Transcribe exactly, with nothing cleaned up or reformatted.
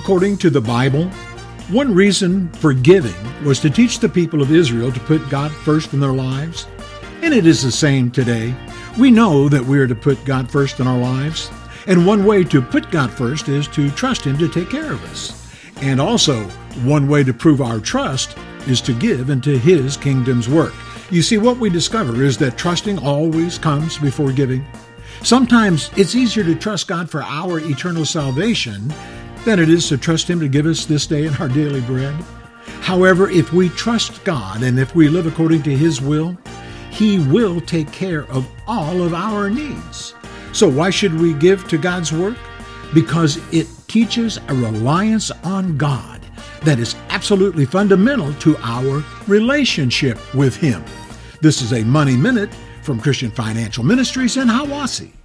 according to the Bible, one reason for giving was to teach the people of Israel to put God first in their lives. And it is the same today. We know that we are to put God first in our lives. And one way to put God first is to trust Him to take care of us. And also, one way to prove our trust is to give into His kingdom's work. You see, what we discover is that trusting always comes before giving. Sometimes it's easier to trust God for our eternal salvation than it is to trust Him to give us this day our daily bread. However, if we trust God and if we live according to His will, He will take care of all of our needs. So why should we give to God's work? Because it teaches a reliance on God that is absolutely fundamental to our relationship with Him. This is a Money Minute from Christian Financial Ministries in Hiawassee.